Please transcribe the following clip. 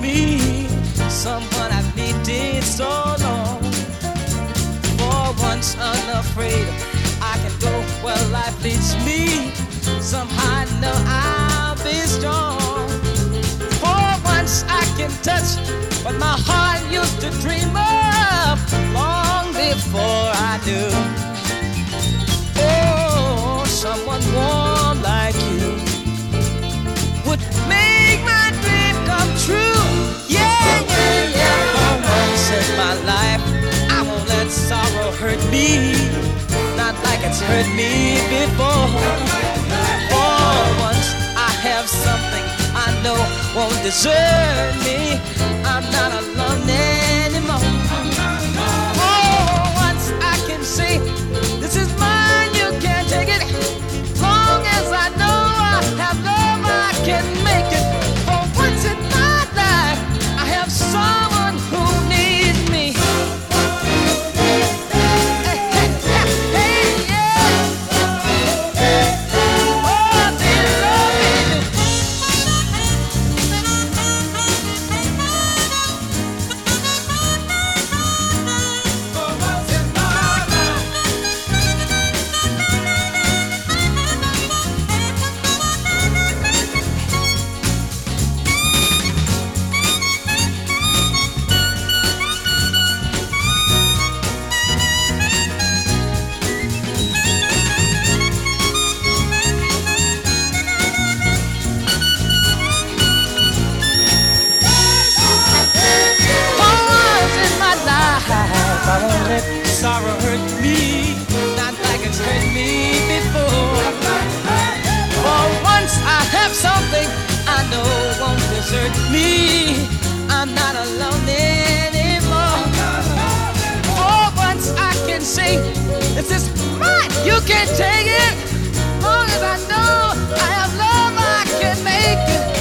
me, someone I've needed so long. For once unafraid, I can go where life leads me. Somehow I know I'll be strong. For once I can touch what my heart used to dream of long before I knew. Oh, someone warm like you would make my dream come true. Yeah, yeah, yeah. For once in my life, I won't let sorrow hurt me, not like it's hurt me before. For once I have something I know won't desert me. I'm not alone anymore. For once I can say, this is mine, you can't take it. Long as I know I have love, I can make it. For once in my life, I have someone who needs me. Hey, hey, hey, yeah. Oh, they love me. For once in my life. I won't let sorrow hurt me, not like it's hurt me before. For once I have something I know won't desert me. I'm not alone anymore. For once I can say, this is mine, you can't take it. Long as I know I have love, I can make it.